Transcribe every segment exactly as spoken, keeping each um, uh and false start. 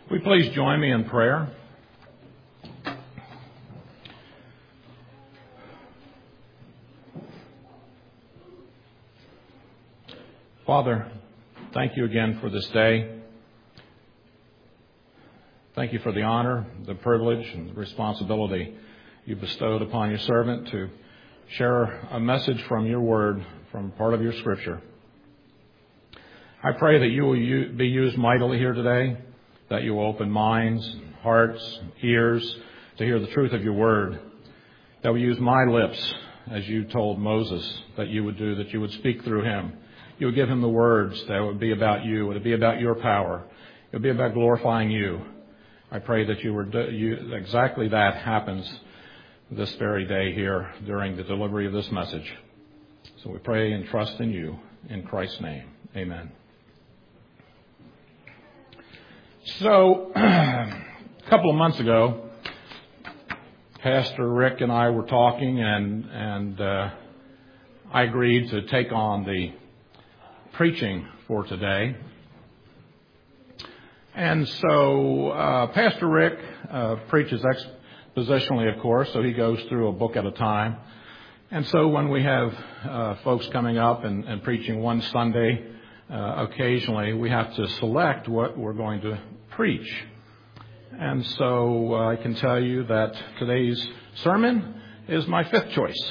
Will you please join me in prayer? Father, thank you again for this day. Thank you for the honor, the privilege, and the responsibility you bestowed upon your servant to share a message from your word, from part of your scripture. I pray that you will be used mightily here today, that you will open minds, hearts, ears to hear the truth of your word, that we use my lips, as you told Moses that you would do, that you would speak through him. You would give him the words that would be about you, it would be about your power, it would be about glorifying you. I pray that you were you, exactly that happens this very day here during the delivery of this message. So we pray and trust in you. In Christ's name, amen. So, a couple of months ago, Pastor Rick and I were talking, and and uh, I agreed to take on the preaching for today. And so, uh, Pastor Rick uh, preaches expositionally, of course, so he goes through a book at a time. And so when we have uh, folks coming up and, and preaching one Sunday, uh, occasionally we have to select what we're going to preach. And so uh, I can tell you that today's sermon is my fifth choice,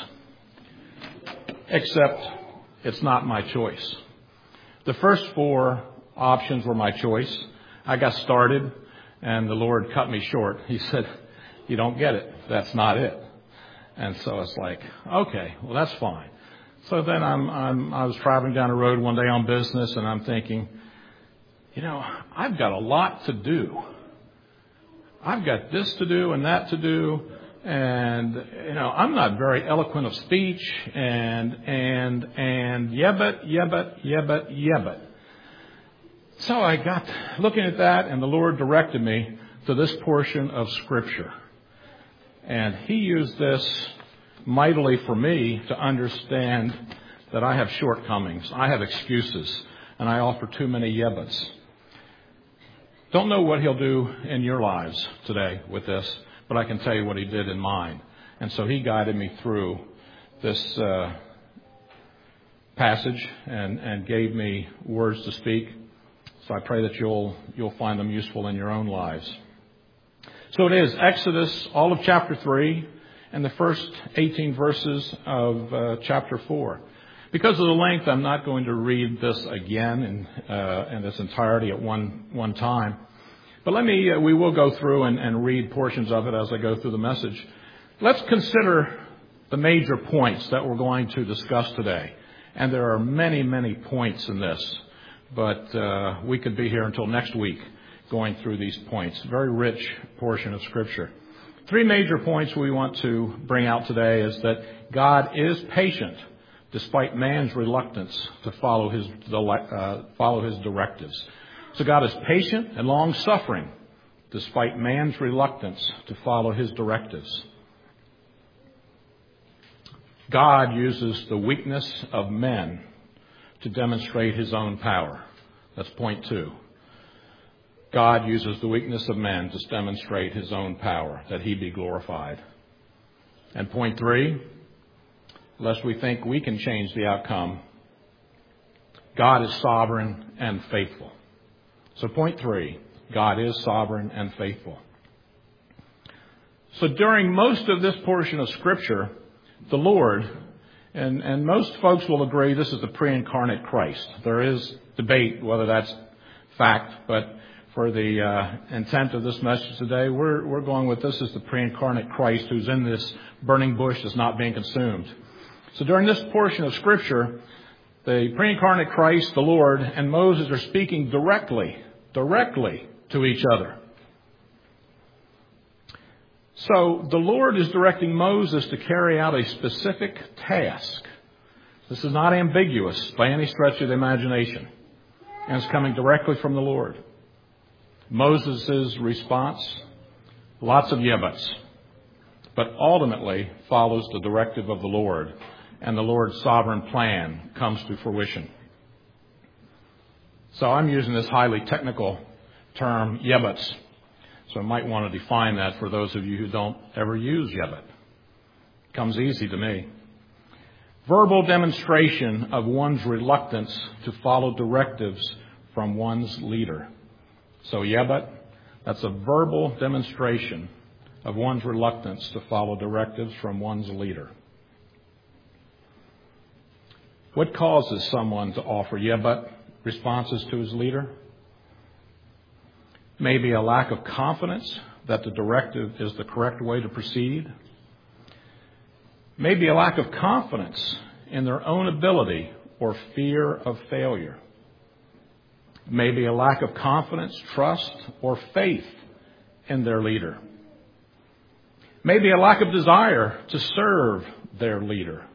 except it's not my choice. The first four options were my choice. I got started, and the Lord cut me short. He said, "You don't get it. That's not it." And so it's like, okay, well, that's fine. So then I'm, I'm, I was traveling down the road one day on business, and I'm thinking, you know, I've got a lot to do. I've got this to do and that to do, and, you know, I'm not very eloquent of speech, and, and, and, yeah, but, yeah, but, yeah, but, yeah, but. So I got looking at that, and the Lord directed me to this portion of Scripture. And He used this mightily for me to understand that I have shortcomings, I have excuses, and I offer too many yeah-buts. Don't know what He'll do in your lives today with this, but I can tell you what He did in mine. And so He guided me through this uh, passage and, and gave me words to speak. So I pray that you'll you'll find them useful in your own lives. So it is Exodus, all of chapter three, and the first eighteen verses of uh, chapter four. Because of the length, I'm not going to read this again in, uh, in its entirety at one one time. But let me, uh, we will go through and, and read portions of it as I go through the message. Let's consider the major points that we're going to discuss today. And there are many, many points in this. But uh, we could be here until next week going through these points. Very rich portion of Scripture. Three major points we want to bring out today is that God is patient despite man's reluctance to follow his uh, follow his directives. So God is patient and long-suffering despite man's reluctance to follow his directives. God uses the weakness of men to demonstrate His own power. That's point two. God uses the weakness of men to demonstrate His own power, that He be glorified. And point three, lest we think we can change the outcome, God is sovereign and faithful. So point three, God is sovereign and faithful. So during most of this portion of Scripture, the Lord, and, and most folks will agree this is the pre-incarnate Christ. There is debate whether that's fact, but for the uh, intent of this message today, we're, we're going with this as the pre-incarnate Christ who's in this burning bush that's not being consumed. So during this portion of Scripture, the pre-incarnate Christ, the Lord, and Moses are speaking directly, directly to each other. So the Lord is directing Moses to carry out a specific task. This is not ambiguous by any stretch of the imagination. And it's coming directly from the Lord. Moses' response, lots of yeah-buts, but ultimately follows the directive of the Lord, and the Lord's sovereign plan comes to fruition. So I'm using this highly technical term, yeah-buts, So I might want to define that for those of you who don't ever use Yebet. Comes easy to me. Verbal demonstration of one's reluctance to follow directives from one's leader. So Yebet, that's a verbal demonstration of one's reluctance to follow directives from one's leader. What causes someone to offer Yebet responses to his leader? Maybe a lack of confidence that the directive is the correct way to proceed. Maybe a lack of confidence in their own ability or fear of failure. Maybe a lack of confidence, trust, or faith in their leader. Maybe a lack of desire to serve their leader.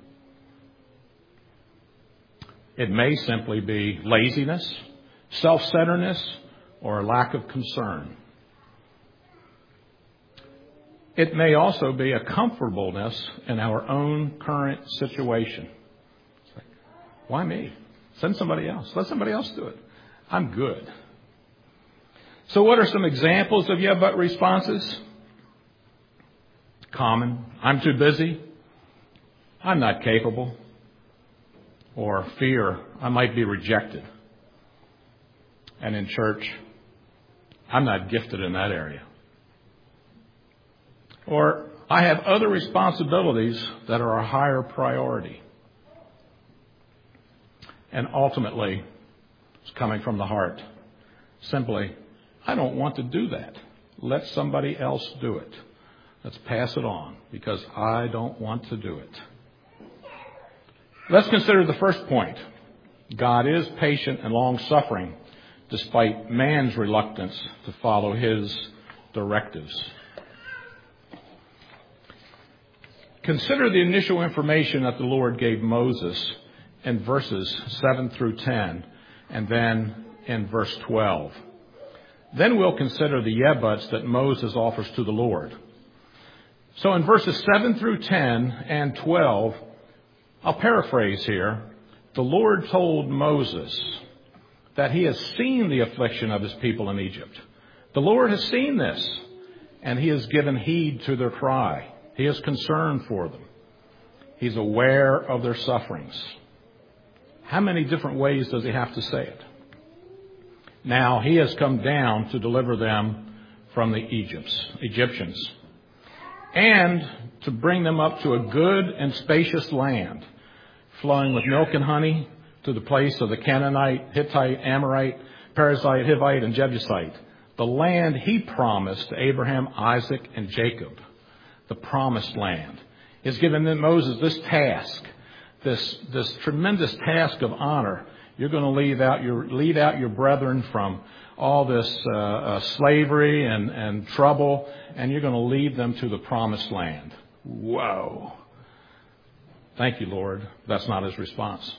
It may simply be laziness, self-centeredness, or a lack of concern. It may also be a comfortableness in our own current situation. It's like, why me? Send somebody else. Let somebody else do it. I'm good. So what are some examples of yeah, but responses? Common. I'm too busy. I'm not capable. Or fear, I might be rejected. And in church, I'm not gifted in that area. Or I have other responsibilities that are a higher priority. And ultimately, it's coming from the heart. Simply, I don't want to do that. Let somebody else do it. Let's pass it on because I don't want to do it. Let's consider the first point. God is patient and long-suffering despite man's reluctance to follow his directives. Consider the initial information that the Lord gave Moses in verses seven through ten and then in verse twelve. Then we'll consider the yebuts that Moses offers to the Lord. So in verses seven through ten and twelve, I'll paraphrase here. The Lord told Moses that he has seen the affliction of his people in Egypt. The Lord has seen this, and he has given heed to their cry. He is concerned for them. He's aware of their sufferings. How many different ways does he have to say it? Now he has come down to deliver them from the Egypts, Egyptians, and to bring them up to a good and spacious land, flowing with milk and honey, to the place of the Canaanite, Hittite, Amorite, Perizzite, Hivite, and Jebusite, the land he promised to Abraham, Isaac, and Jacob, the promised land. He's given Moses this task, this, this tremendous task of honor. You're going to lead out your, lead out your brethren from all this uh, uh, slavery and, and trouble, and you're going to lead them to the promised land. Whoa. Thank you, Lord. That's not his response.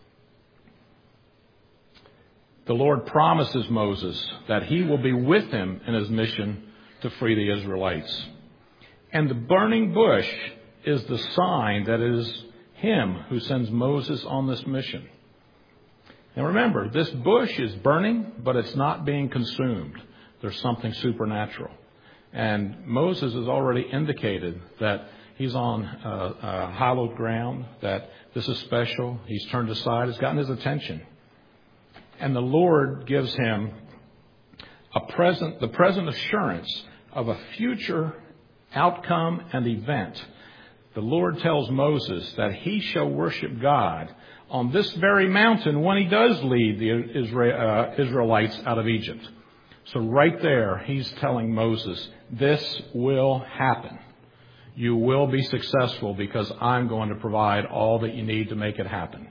The Lord promises Moses that he will be with him in his mission to free the Israelites. And the burning bush is the sign that it is him who sends Moses on this mission. And remember, this bush is burning, but it's not being consumed. There's something supernatural. And Moses has already indicated that he's on uh, uh, hallowed ground, that this is special. He's turned aside. It's gotten his attention. And the Lord gives him a present, the present assurance of a future outcome and event. The Lord tells Moses that he shall worship God on this very mountain when he does lead the Israel, uh, Israelites out of Egypt. So right there, he's telling Moses, this will happen. You will be successful because I'm going to provide all that you need to make it happen.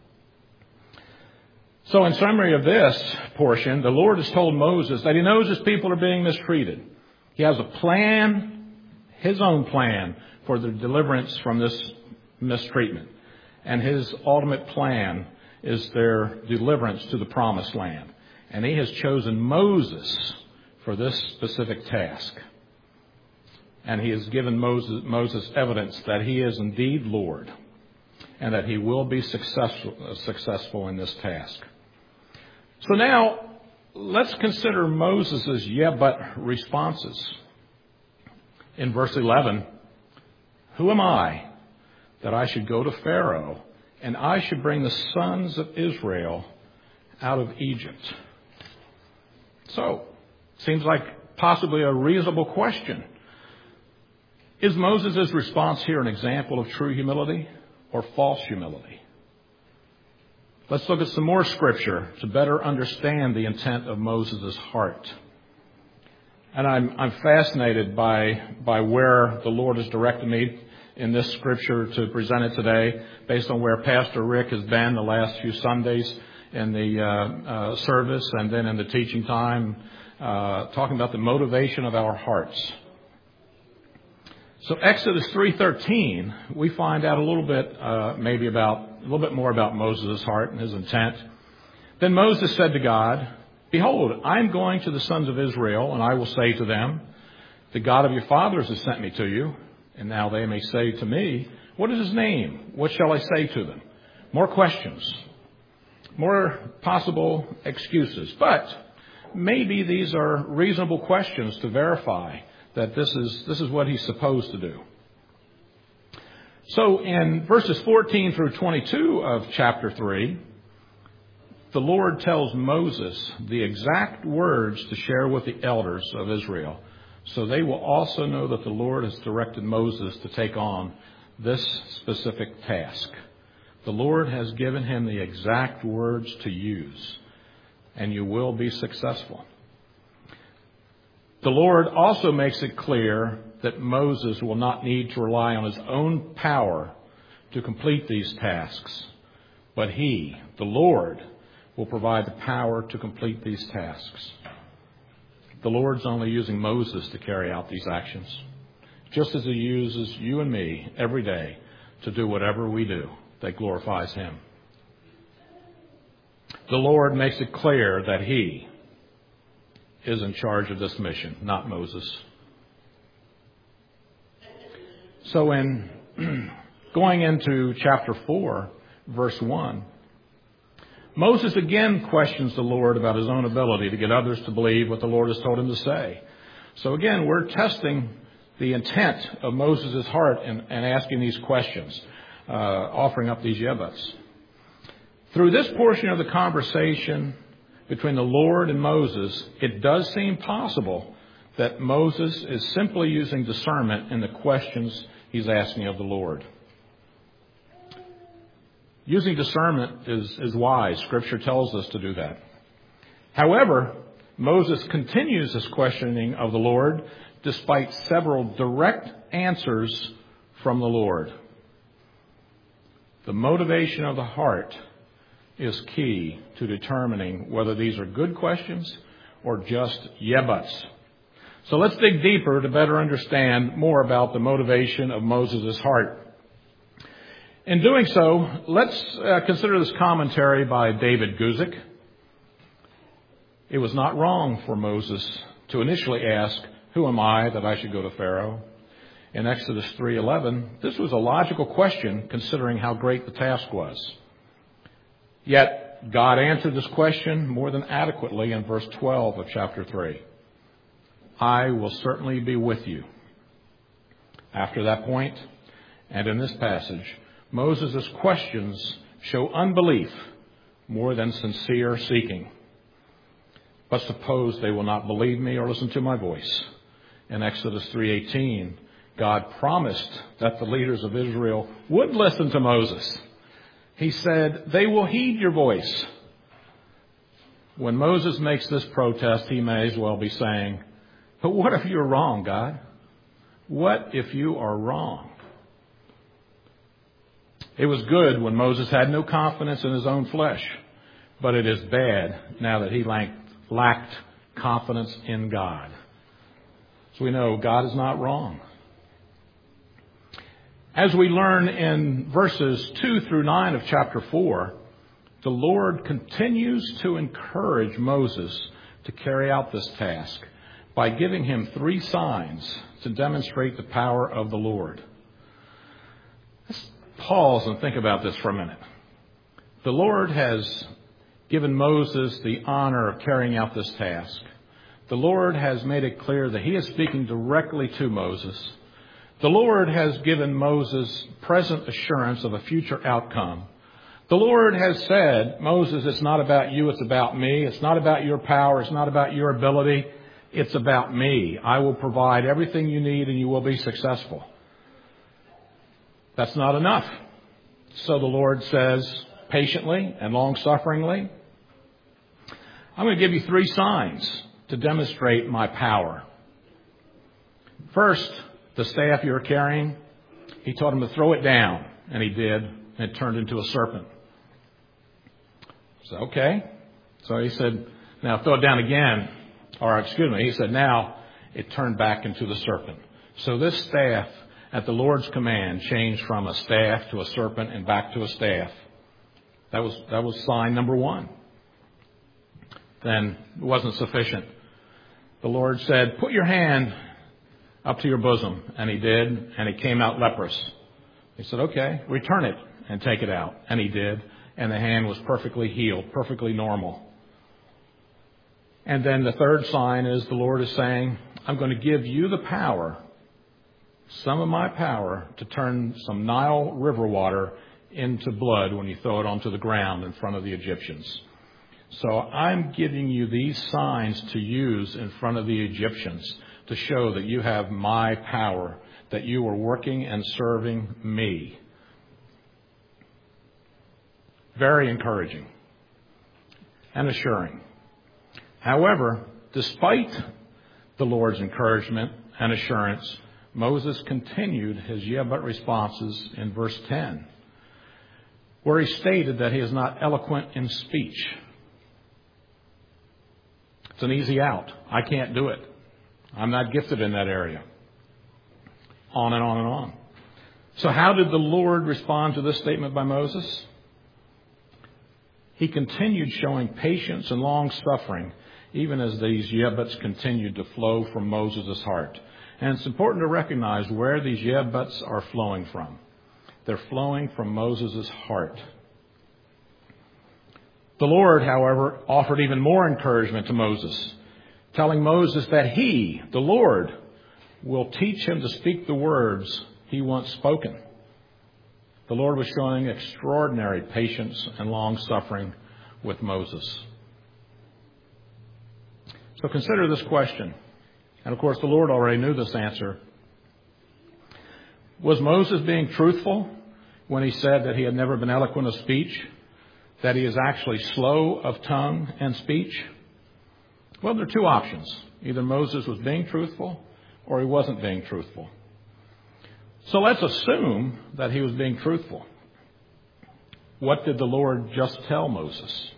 So in summary of this portion, the Lord has told Moses that he knows his people are being mistreated. He has a plan, his own plan, for the deliverance from this mistreatment. And his ultimate plan is their deliverance to the promised land. And he has chosen Moses for this specific task. And he has given Moses, Moses evidence that he is indeed Lord and that he will be successful, uh, successful in this task. So now let's consider Moses' yeah, but responses. In verse eleven, who am I that I should go to Pharaoh and I should bring the sons of Israel out of Egypt? So, seems like possibly a reasonable question. Is Moses' response here an example of true humility or false humility? Let's look at some more scripture to better understand the intent of Moses' heart. And I'm, I'm fascinated by, by where the Lord has directed me in this scripture to present it today, based on where Pastor Rick has been the last few Sundays in the uh, uh, service and then in the teaching time, uh, talking about the motivation of our hearts. So Exodus three thirteen, we find out a little bit, uh, maybe about a little bit more about Moses' heart and his intent. Then Moses said to God, behold, I am going to the sons of Israel, and I will say to them, the God of your fathers has sent me to you. And now they may say to me, what is his name? What shall I say to them? More questions, more possible excuses. But maybe these are reasonable questions to verify that this is, this is what he's supposed to do. So in verses fourteen through twenty-two of chapter three, the Lord tells Moses the exact words to share with the elders of Israel, so they will also know that the Lord has directed Moses to take on this specific task. The Lord has given him the exact words to use, and you will be successful. The Lord also makes it clear that Moses will not need to rely on his own power to complete these tasks, but he, the Lord, will provide the power to complete these tasks. The Lord's only using Moses to carry out these actions, just as he uses you and me every day to do whatever we do that glorifies him. The Lord makes it clear that he is in charge of this mission, not Moses. So in going into chapter four, verse one, Moses again questions the Lord about his own ability to get others to believe what the Lord has told him to say. So again, we're testing the intent of Moses' heart and, and asking these questions, uh, offering up these yebuts. Through this portion of the conversation between the Lord and Moses, it does seem possible that Moses is simply using discernment in the questions he's asking of the Lord. Using discernment is, is wise. Scripture tells us to do that. However, Moses continues his questioning of the Lord despite several direct answers from the Lord. The motivation of the heart is key to determining whether these are good questions or just yeah buts. So let's dig deeper to better understand more about the motivation of Moses' heart. In doing so, let's uh, consider this commentary by David Guzik. It was not wrong for Moses to initially ask, who am I that I should go to Pharaoh? In Exodus three eleven, this was a logical question considering how great the task was. Yet, God answered this question more than adequately in verse twelve of chapter three. I will certainly be with you. After that point, and in this passage, Moses' questions show unbelief more than sincere seeking. But suppose they will not believe me or listen to my voice. In Exodus three eighteen, God promised that the leaders of Israel would listen to Moses. He said, they will heed your voice. When Moses makes this protest, he may as well be saying, but what if you're wrong, God? What if you are wrong? It was good when Moses had no confidence in his own flesh, but it is bad now that he lacked confidence in God. So we know God is not wrong. As we learn in verses two through nine of chapter four, the Lord continues to encourage Moses to carry out this task by giving him three signs to demonstrate the power of the Lord. Let's pause and think about this for a minute. The Lord has given Moses the honor of carrying out this task. The Lord has made it clear that he is speaking directly to Moses. The Lord has given Moses present assurance of a future outcome. The Lord has said, Moses, it's not about you, it's about me. It's not about your power, it's not about your ability. It's about me. I will provide everything you need and you will be successful. That's not enough. So the Lord says, patiently and long-sufferingly, I'm going to give you three signs to demonstrate my power. First, the staff you're carrying, he told him to throw it down, and he did, and it turned into a serpent. So, okay. So he said, now throw it down again. Or, excuse me, he said, now it turned back into the serpent. So this staff, at the Lord's command, changed from a staff to a serpent and back to a staff. That was, that was sign number one. Then it wasn't sufficient. The Lord said, put your hand up to your bosom. And he did, and it came out leprous. He said, okay, return it and take it out. And he did, and the hand was perfectly healed, perfectly normal. And then the third sign is the Lord is saying, I'm going to give you the power, some of my power, to turn some Nile River water into blood when you throw it onto the ground in front of the Egyptians. So I'm giving you these signs to use in front of the Egyptians to show that you have my power, that you are working and serving me. Very encouraging and assuring. However, despite the Lord's encouragement and assurance, Moses continued his yeah but responses in verse ten, where he stated that he is not eloquent in speech. It's an easy out. I can't do it. I'm not gifted in that area. On and on and on. So how did the Lord respond to this statement by Moses? He continued showing patience and long suffering, even as these yeah-buts continued to flow from Moses' heart. And it's important to recognize where these yeah-buts are flowing from. They're flowing from Moses' heart. The Lord, however, offered even more encouragement to Moses, telling Moses that he, the Lord, will teach him to speak the words he once spoken. The Lord was showing extraordinary patience and long suffering with Moses. So consider this question. And of course, the Lord already knew this answer. Was Moses being truthful when he said that he had never been eloquent of speech? That he is actually slow of tongue and speech? Well, there are two options. Either Moses was being truthful or he wasn't being truthful. So let's assume that he was being truthful. What did the Lord just tell Moses?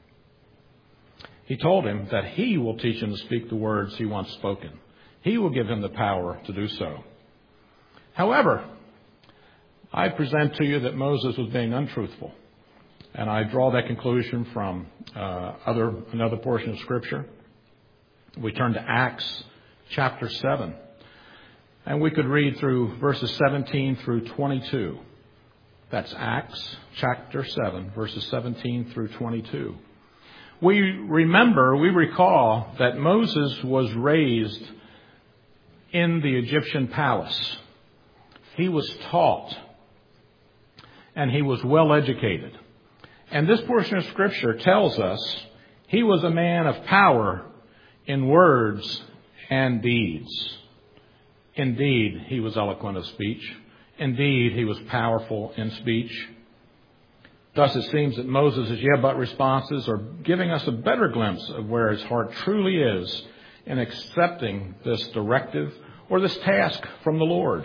He told him that he will teach him to speak the words he once spoken. He will give him the power to do so. However, I present to you that Moses was being untruthful. And I draw that conclusion from uh, other another portion of Scripture. We turn to Acts chapter seven. And we could read through verses seventeen through twenty-two. That's Acts chapter seven, verses seventeen through twenty-two. We remember, we recall that Moses was raised in the Egyptian palace. He was taught and he was well educated. And this portion of Scripture tells us he was a man of power in words and deeds. Indeed, he was eloquent of speech. Indeed, he was powerful in speech. Thus, it seems that Moses' yeah but responses are giving us a better glimpse of where his heart truly is in accepting this directive or this task from the Lord.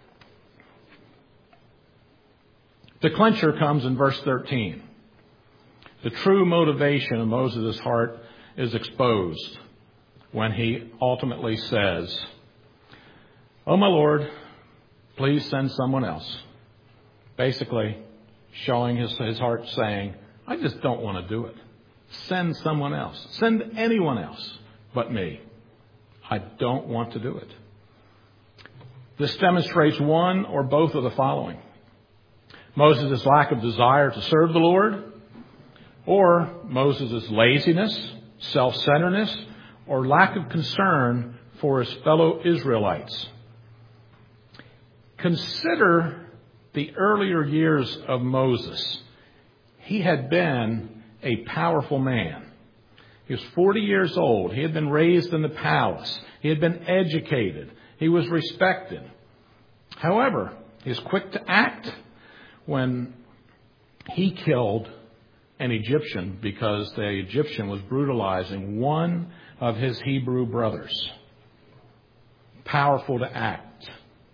The clincher comes in verse thirteen. The true motivation of Moses' heart is exposed when he ultimately says, "Oh, my Lord, please send someone else." Basically, showing his, his heart saying, I just don't want to do it. Send someone else. Send anyone else but me. I don't want to do it. This demonstrates one or both of the following. Moses' lack of desire to serve the Lord, or Moses' laziness, self-centeredness, or lack of concern for his fellow Israelites. Consider the earlier years of Moses. He had been a powerful man. He was forty years old. He had been raised in the palace. He had been educated. He was respected. However, he was quick to act when he killed an Egyptian because the Egyptian was brutalizing one of his Hebrew brothers. Powerful to act.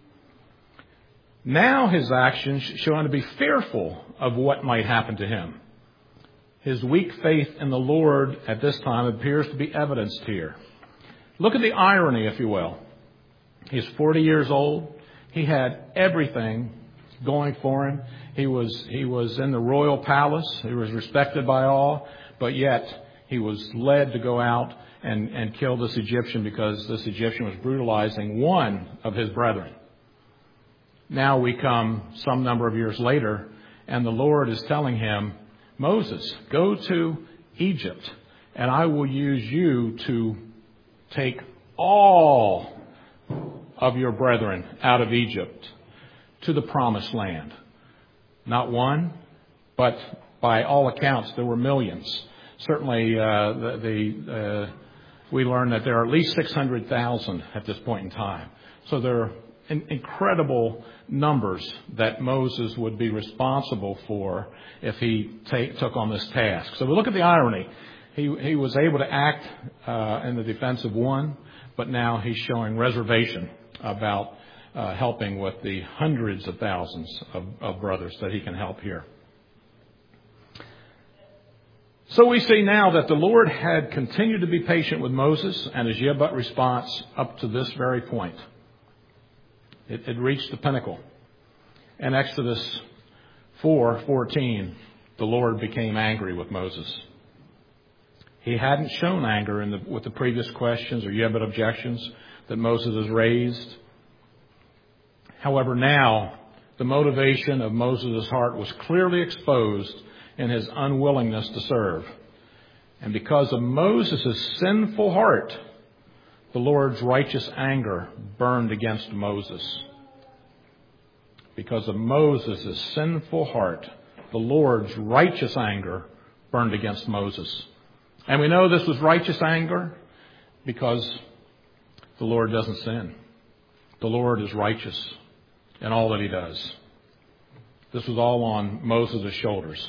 Now his actions show him to be fearful of what might happen to him. His weak faith in the Lord at this time appears to be evidenced here. Look at the irony, if you will. He's forty years old. He had everything going for him. He was, he was in the royal palace. He was respected by all. But yet he was led to go out and, and kill this Egyptian because this Egyptian was brutalizing one of his brethren. Now we come some number of years later, and the Lord is telling him, Moses, go to Egypt, and I will use you to take all of your brethren out of Egypt to the promised land. Not one, but by all accounts, there were millions. Certainly, uh, the, the uh, we learn that there are at least six hundred thousand at this point in time. So there are in, incredible numbers that Moses would be responsible for if he take, took on this task. So we look at the irony. He, he was able to act uh, in the defense of one, but now he's showing reservation about uh, helping with the hundreds of thousands of, of brothers that he can help here. So we see now that the Lord had continued to be patient with Moses and his yeah but response up to this very point. It had reached the pinnacle. In Exodus four fourteen, the Lord became angry with Moses. He hadn't shown anger in the, with the previous questions or yeah but objections that Moses has raised. However, now the motivation of Moses' heart was clearly exposed in his unwillingness to serve. And because of Moses' sinful heart, the Lord's righteous anger burned against Moses. Because of Moses' sinful heart, the Lord's righteous anger burned against Moses. And we know this was righteous anger because the Lord doesn't sin. The Lord is righteous in all that he does. This was all on Moses' shoulders.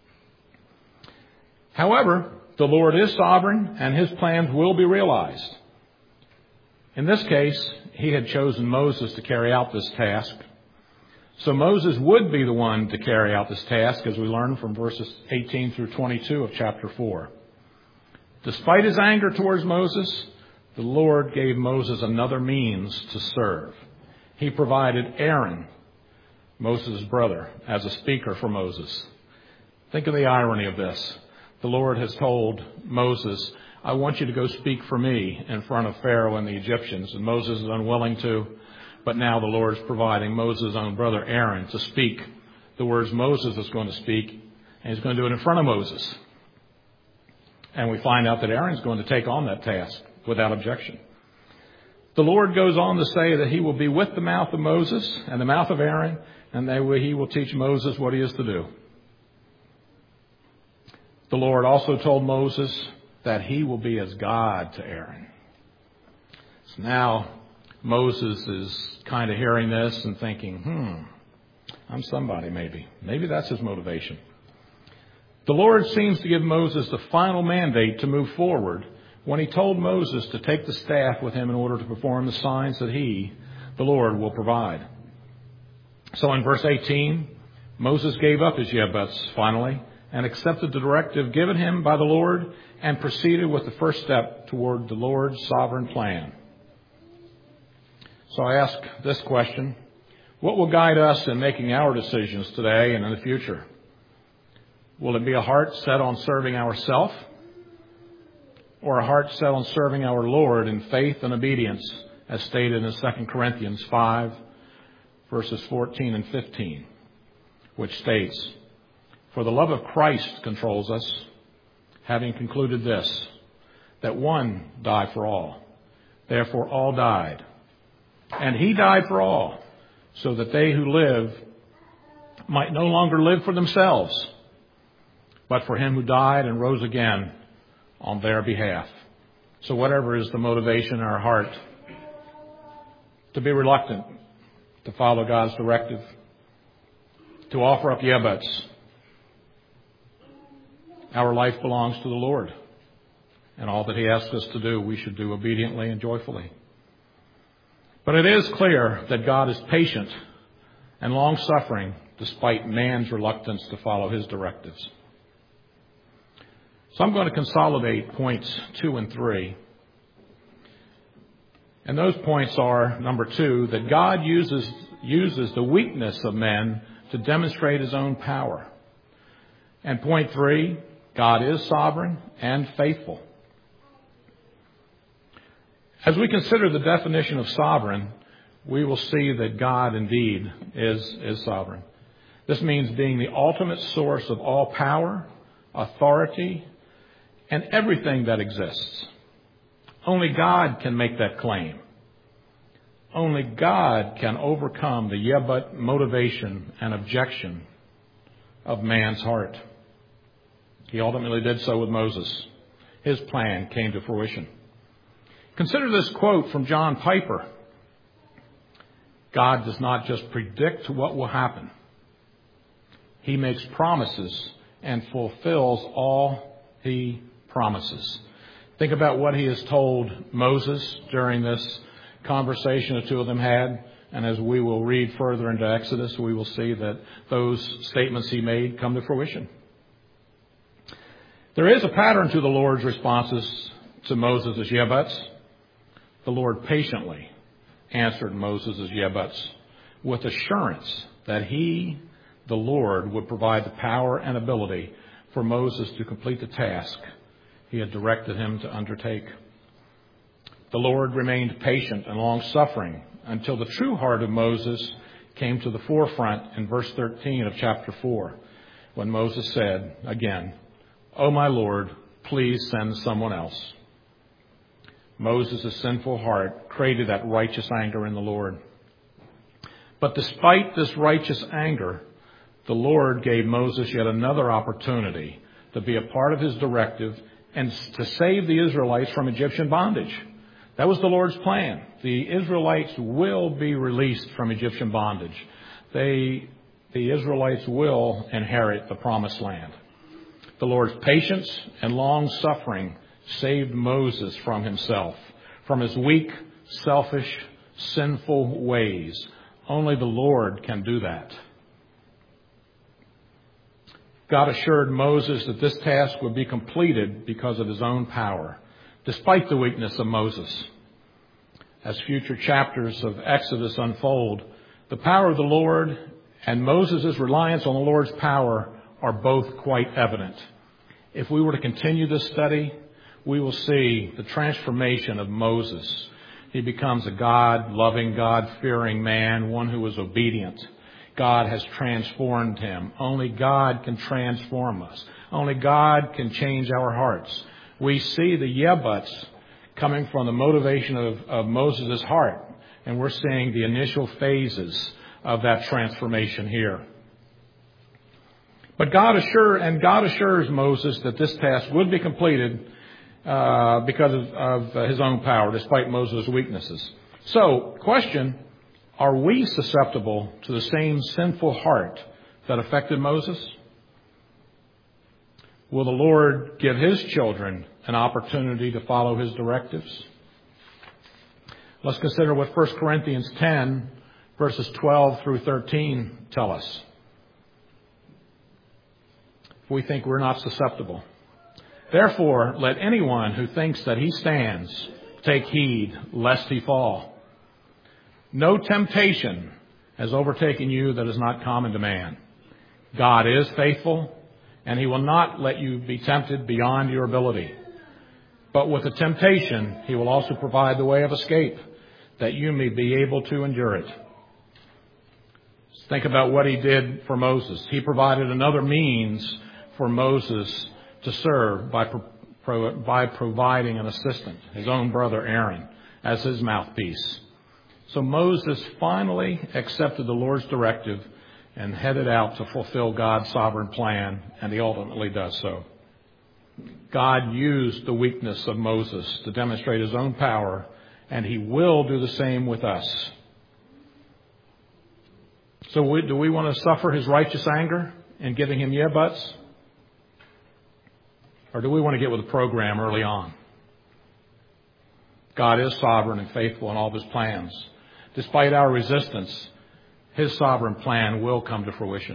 However, the Lord is sovereign and his plans will be realized. In this case, he had chosen Moses to carry out this task. So Moses would be the one to carry out this task, as we learn from verses eighteen through twenty-two of chapter four. Despite his anger towards Moses, the Lord gave Moses another means to serve. He provided Aaron, Moses' brother, as a speaker for Moses. Think of the irony of this. The Lord has told Moses, I want you to go speak for me in front of Pharaoh and the Egyptians. And Moses is unwilling to. But now the Lord is providing Moses' own brother Aaron to speak the words Moses is going to speak. And he's going to do it in front of Moses. And we find out that Aaron's going to take on that task without objection. The Lord goes on to say that he will be with the mouth of Moses and the mouth of Aaron. And they will, he will teach Moses what he is to do. The Lord also told Moses that he will be as God to Aaron. So now Moses is kind of hearing this and thinking, hmm, I'm somebody maybe. Maybe that's his motivation. The Lord seems to give Moses the final mandate to move forward when he told Moses to take the staff with him in order to perform the signs that he, the Lord, will provide. So in verse eighteen, Moses gave up his yebuts finally and accepted the directive given him by the Lord and proceeded with the first step toward the Lord's sovereign plan. So I ask this question: what will guide us in making our decisions today and in the future? Will it be a heart set on serving ourselves, or a heart set on serving our Lord in faith and obedience, as stated in Second Corinthians five, verses fourteen and fifteen, which states, For the love of Christ controls us, having concluded this, that one died for all. Therefore all died. And he died for all, so that they who live might no longer live for themselves, but for him who died and rose again on their behalf. So whatever is the motivation in our heart to be reluctant to follow God's directive, to offer up yebuts, our life belongs to the Lord. And all that he asks us to do, we should do obediently and joyfully. But it is clear that God is patient and long-suffering despite man's reluctance to follow his directives. So I'm going to consolidate points two and three. And those points are, number two, that God uses, uses the weakness of men to demonstrate his own power. And point three, God is sovereign and faithful. As we consider the definition of sovereign, we will see that God indeed is, is sovereign. This means being the ultimate source of all power, authority, and everything that exists. Only God can make that claim. Only God can overcome the yeah but motivation and objection of man's heart. He ultimately did so with Moses. His plan came to fruition. Consider this quote from John Piper. God does not just predict what will happen. He makes promises and fulfills all he promises. Think about what he has told Moses during this conversation the two of them had. And as we will read further into Exodus, we will see that those statements he made come to fruition. There is a pattern to the Lord's responses to Moses' yebuts. The Lord patiently answered Moses' yebuts with assurance that he, the Lord, would provide the power and ability for Moses to complete the task he had directed him to undertake. The Lord remained patient and long-suffering until the true heart of Moses came to the forefront in verse thirteen of chapter four, when Moses said again, "O my Lord, please send someone else." Moses' sinful heart created that righteous anger in the Lord. But despite this righteous anger, the Lord gave Moses yet another opportunity to be a part of his directive and to save the Israelites from Egyptian bondage. That was the Lord's plan. The Israelites will be released from Egyptian bondage. They, the Israelites will inherit the promised land. The Lord's patience and long-suffering saved Moses from himself, from his weak, selfish, sinful ways. Only the Lord can do that. God assured Moses that this task would be completed because of his own power, despite the weakness of Moses. As future chapters of Exodus unfold, the power of the Lord and Moses' reliance on the Lord's power are both quite evident. If we were to continue this study, we will see the transformation of Moses. He becomes a God-loving, God-fearing man, one who is obedient. God has transformed him. Only God can transform us. Only God can change our hearts. We see the yebuts coming from the motivation of, of Moses' heart, and we're seeing the initial phases of that transformation here. But God assure, and God assures Moses that this task would be completed uh, because of, of uh, his own power, despite Moses' weaknesses. So, question, are we susceptible to the same sinful heart that affected Moses? Will the Lord give his children an opportunity to follow his directives? Let's consider what First Corinthians ten, verses twelve through thirteen tell us. We think we're not susceptible. Therefore, let anyone who thinks that he stands take heed lest he fall. No temptation has overtaken you that is not common to man. God is faithful, and he will not let you be tempted beyond your ability. But with the temptation, he will also provide the way of escape, that you may be able to endure it. Think about what he did for Moses. He provided another means for Moses to serve by, pro- pro- by providing an assistant, his own brother Aaron, as his mouthpiece. So Moses finally accepted the Lord's directive and headed out to fulfill God's sovereign plan, and he ultimately does so. God used the weakness of Moses to demonstrate his own power, and he will do the same with us. So we, do we want to suffer his righteous anger in giving him yeah buts? Or do we want to get with the program early on? God is sovereign and faithful in all of his plans. Despite our resistance, his sovereign plan will come to fruition.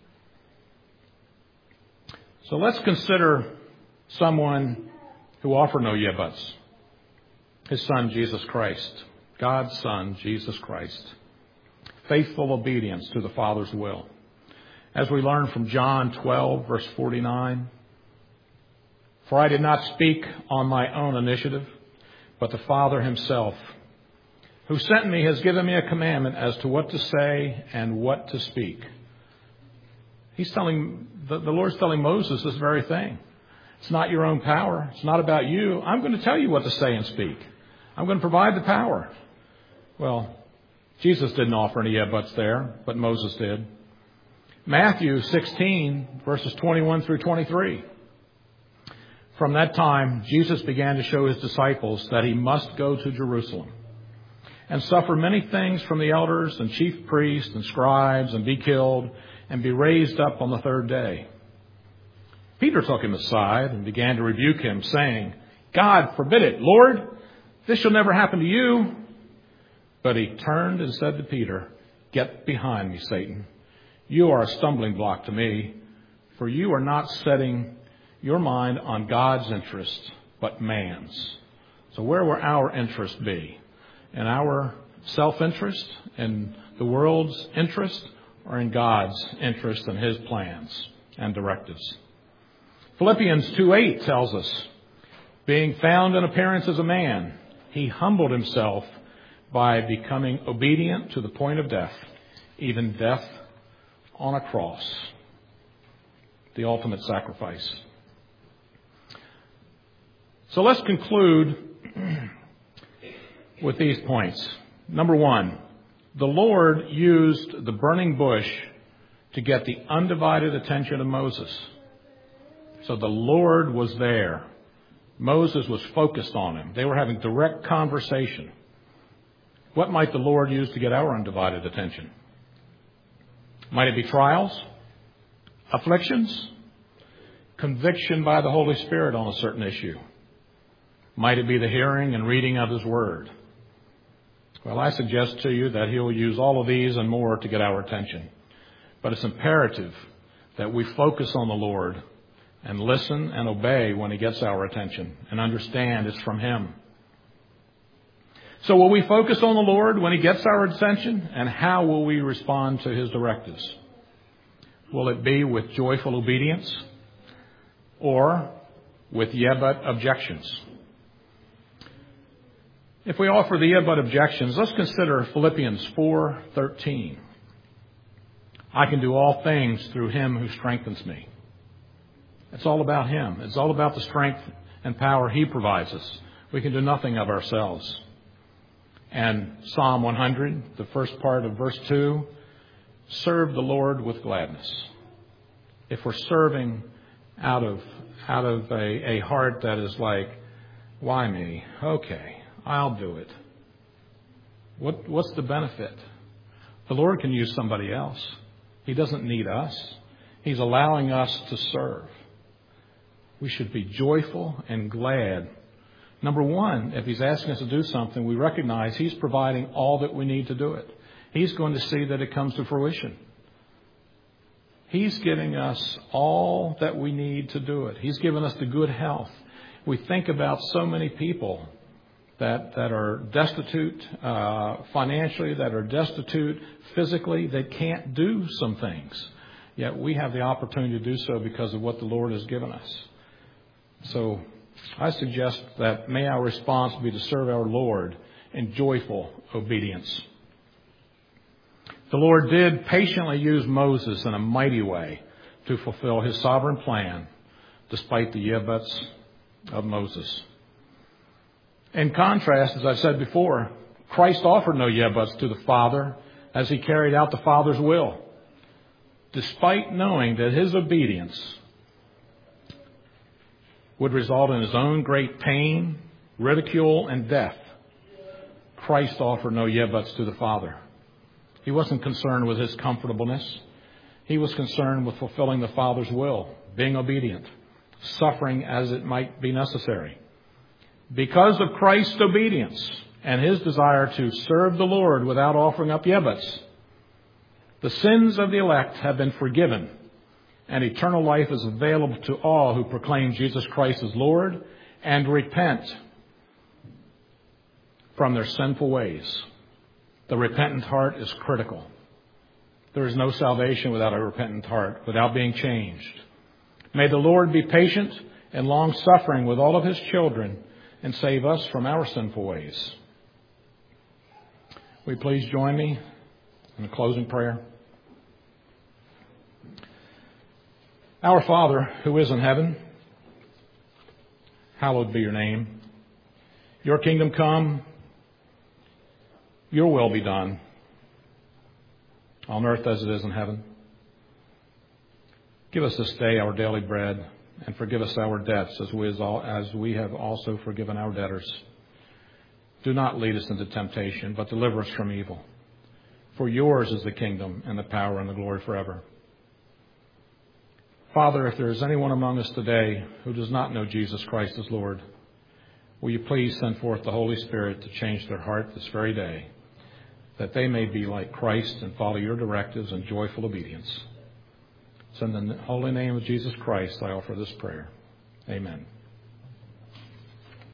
So let's consider someone who offered no yeah buts. His son, Jesus Christ. God's son, Jesus Christ. Faithful obedience to the Father's will. As we learn from John twelve, verse forty-nine, for I did not speak on my own initiative, but the Father himself, who sent me, has given me a commandment as to what to say and what to speak. He's telling, the, the Lord's telling Moses this very thing. It's not your own power. It's not about you. I'm going to tell you what to say and speak. I'm going to provide the power. Well, Jesus didn't offer any yeah buts there, but Moses did. Matthew sixteen, verses twenty-one through twenty-three. From that time, Jesus began to show his disciples that he must go to Jerusalem and suffer many things from the elders and chief priests and scribes and be killed and be raised up on the third day. Peter took him aside and began to rebuke him, saying, God forbid it, Lord, this shall never happen to you. But he turned and said to Peter, get behind me, Satan. You are a stumbling block to me, for you are not setting your mind on God's interest, but man's. So where will our interest be? In our self-interest, in the world's interest, or in God's interest and his plans and directives? Philippians two eight tells us, being found in appearance as a man, he humbled himself by becoming obedient to the point of death, even death on a cross, the ultimate sacrifice. So let's conclude with these points. Number one, the Lord used the burning bush to get the undivided attention of Moses. So the Lord was there. Moses was focused on him. They were having direct conversation. What might the Lord use to get our undivided attention? Might it be trials? Afflictions? Conviction by the Holy Spirit on a certain issue? Might it be the hearing and reading of his word? Well, I suggest to you that he'll use all of these and more to get our attention. But it's imperative that we focus on the Lord and listen and obey when he gets our attention and understand it's from him. So will we focus on the Lord when he gets our attention? And how will we respond to his directives? Will it be with joyful obedience or with yeah but objections? If we offer the yeah but objections, let's consider Philippians four thirteen. I can do all things through him who strengthens me. It's all about him. It's all about the strength and power he provides us. We can do nothing of ourselves. And Psalm one hundred, the first part of verse two, serve the Lord with gladness. If we're serving out of out of a, a heart that is like, why me? Okay, I'll do it. What what's the benefit? The Lord can use somebody else. He doesn't need us. He's allowing us to serve. We should be joyful and glad. Number one, if he's asking us to do something, we recognize he's providing all that we need to do it. He's going to see that it comes to fruition. He's giving us all that we need to do it. He's given us the good health. We think about so many people that, that are destitute uh, financially, that are destitute physically, that can't do some things. Yet we have the opportunity to do so because of what the Lord has given us. So I suggest that may our response be to serve our Lord in joyful obedience. The Lord did patiently use Moses in a mighty way to fulfill his sovereign plan despite the yebuts of Moses. In contrast, as I said before, Christ offered no yebuts to the Father as he carried out the Father's will. Despite knowing that his obedience would result in his own great pain, ridicule, and death, Christ offered no yebuts to the Father. He wasn't concerned with his comfortableness. He was concerned with fulfilling the Father's will, being obedient, suffering as it might be necessary. Because of Christ's obedience and his desire to serve the Lord without offering up yebuts, the sins of the elect have been forgiven, and eternal life is available to all who proclaim Jesus Christ as Lord and repent from their sinful ways. The repentant heart is critical. There is no salvation without a repentant heart, without being changed. May the Lord be patient and long-suffering with all of his children and save us from our sinful ways. Will you please join me in a closing prayer? Our Father, who is in heaven, hallowed be your name. Your kingdom come, your will be done, on earth as it is in heaven. Give us this day our daily bread, and forgive us our debts as we, as we have also forgiven our debtors. Do not lead us into temptation, but deliver us from evil. For yours is the kingdom and the power and the glory forever. Father, if there is anyone among us today who does not know Jesus Christ as Lord, will you please send forth the Holy Spirit to change their heart this very day, that they may be like Christ and follow your directives in joyful obedience. So in the holy name of Jesus Christ, I offer this prayer. Amen.